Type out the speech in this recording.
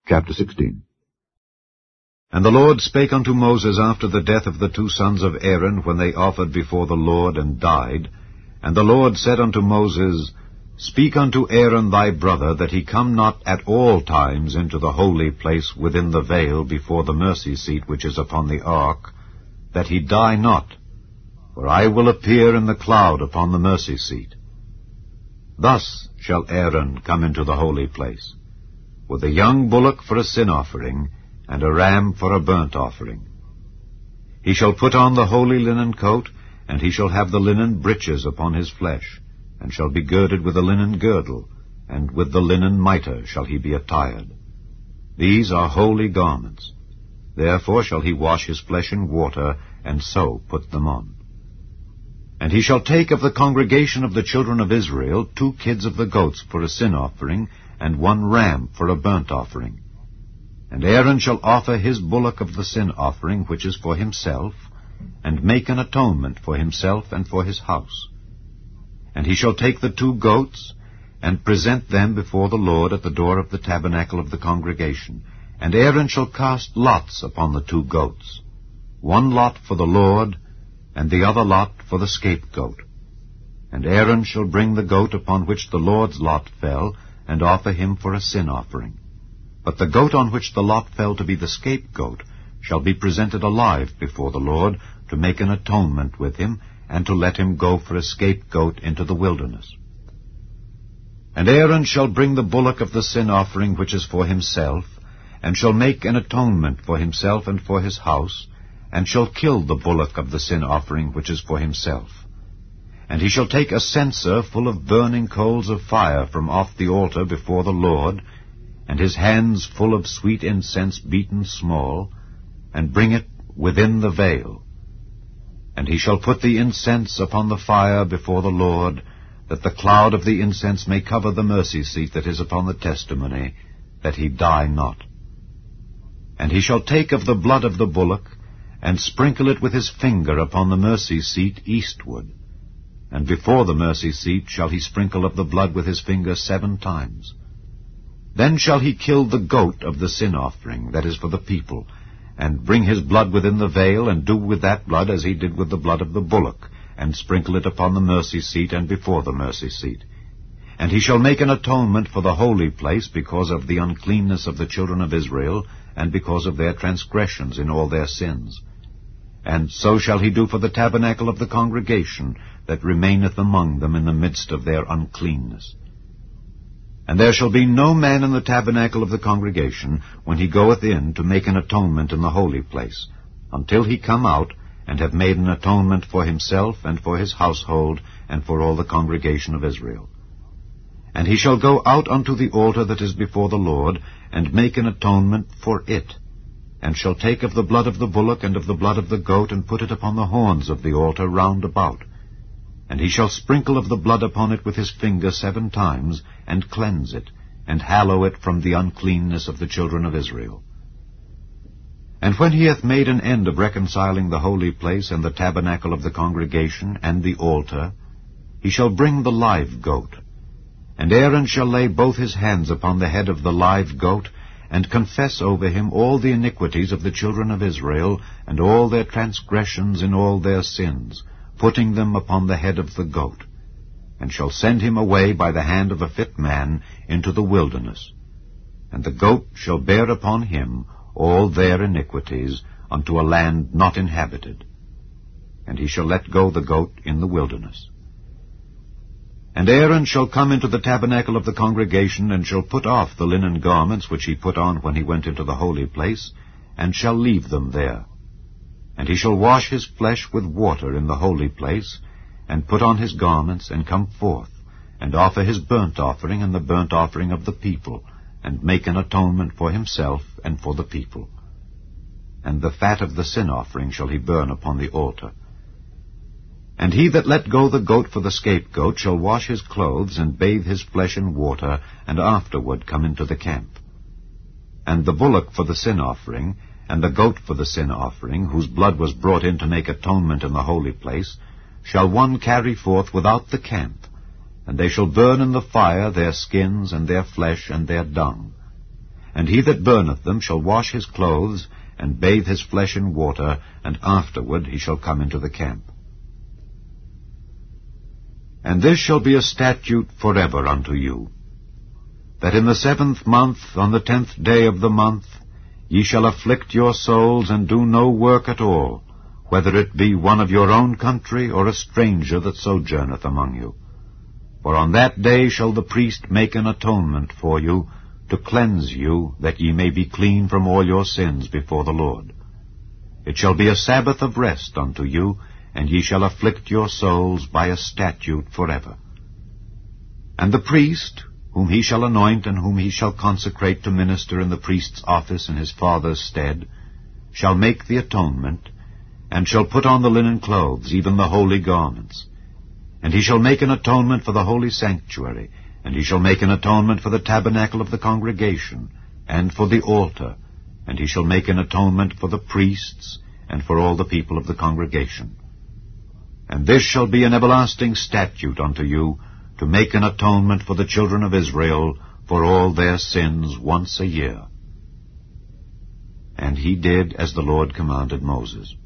Chapter 16. And the Lord spake unto Moses after the death of the two sons of Aaron, when they offered before the Lord and died. And the Lord said unto Moses, Speak unto Aaron thy brother, that he come not at all times into the holy place within the veil before the mercy seat which is upon the ark, that he die not, for I will appear in the cloud upon the mercy seat. Thus shall Aaron come into the holy place, with a young bullock for a sin offering, and a ram for a burnt offering. He shall put on the holy linen coat, and he shall have the linen breeches upon his flesh, and shall be girded with a linen girdle, and with the linen mitre shall he be attired. These are holy garments. Therefore shall he wash his flesh in water, and so put them on. And he shall take of the congregation of the children of Israel 2 kids of the goats for a sin offering, and 1 ram for a burnt offering. And Aaron shall offer his bullock of the sin offering, which is for himself, and make an atonement for himself and for his house. And he shall take the 2 goats, and present them before the Lord at the door of the tabernacle of the congregation. And Aaron shall cast lots upon the 2 goats, 1 lot for the Lord, and the other lot for the scapegoat. And Aaron shall bring the goat upon which the Lord's lot fell, and offer him for a sin offering. But the goat on which the lot fell to be the scapegoat shall be presented alive before the Lord, to make an atonement with him, and to let him go for a scapegoat into the wilderness. And Aaron shall bring the bullock of the sin offering which is for himself, and shall make an atonement for himself and for his house, and shall kill the bullock of the sin offering which is for himself. And he shall take a censer full of burning coals of fire from off the altar before the Lord, and his hands full of sweet incense beaten small, and bring it within the veil. And he shall put the incense upon the fire before the Lord, that the cloud of the incense may cover the mercy seat that is upon the testimony, that he die not. And he shall take of the blood of the bullock, and sprinkle it with his finger upon the mercy seat eastward. And before the mercy seat shall he sprinkle of the blood with his finger 7 times. Then shall he kill the goat of the sin offering, that is for the people, and bring his blood within the veil, and do with that blood as he did with the blood of the bullock, and sprinkle it upon the mercy seat and before the mercy seat. And he shall make an atonement for the holy place because of the uncleanness of the children of Israel, and because of their transgressions in all their sins. And so shall he do for the tabernacle of the congregation, that remaineth among them in the midst of their uncleanness. And there shall be no man in the tabernacle of the congregation, when he goeth in to make an atonement in the holy place, until he come out, and have made an atonement for himself, and for his household, and for all the congregation of Israel. And he shall go out unto the altar that is before the Lord, and make an atonement for it, and shall take of the blood of the bullock and of the blood of the goat, and put it upon the horns of the altar round about. And he shall sprinkle of the blood upon it with his finger 7 times, and cleanse it, and hallow it from the uncleanness of the children of Israel. And when he hath made an end of reconciling the holy place, and the tabernacle of the congregation, and the altar, he shall bring the live goat. And Aaron shall lay both his hands upon the head of the live goat, and confess over him all the iniquities of the children of Israel, and all their transgressions in all their sins, putting them upon the head of the goat, and shall send him away by the hand of a fit man into the wilderness. And the goat shall bear upon him all their iniquities unto a land not inhabited. And he shall let go the goat in the wilderness. And Aaron shall come into the tabernacle of the congregation, and shall put off the linen garments which he put on when he went into the holy place, and shall leave them there. And he shall wash his flesh with water in the holy place, and put on his garments, and come forth, and offer his burnt offering and the burnt offering of the people, and make an atonement for himself and for the people. And the fat of the sin offering shall he burn upon the altar. And he that let go the goat for the scapegoat shall wash his clothes, and bathe his flesh in water, and afterward come into the camp. And the bullock for the sin offering, and the goat for the sin offering, whose blood was brought in to make atonement in the holy place, shall one carry forth without the camp, and they shall burn in the fire their skins and their flesh and their dung. And he that burneth them shall wash his clothes, and bathe his flesh in water, and afterward he shall come into the camp. And this shall be a statute forever unto you, that in the 7th month, on the 10th day of the month, ye shall afflict your souls, and do no work at all, whether it be one of your own country, or a stranger that sojourneth among you. For on that day shall the priest make an atonement for you, to cleanse you, that ye may be clean from all your sins before the Lord. It shall be a Sabbath of rest unto you, and ye shall afflict your souls by a statute forever. And the priest, whom he shall anoint, and whom he shall consecrate to minister in the priest's office in his father's stead, shall make the atonement, and shall put on the linen clothes, even the holy garments. And he shall make an atonement for the holy sanctuary, and he shall make an atonement for the tabernacle of the congregation, and for the altar, and he shall make an atonement for the priests, and for all the people of the congregation. And this shall be an everlasting statute unto you, to make an atonement for the children of Israel for all their sins once a year. And he did as the Lord commanded Moses.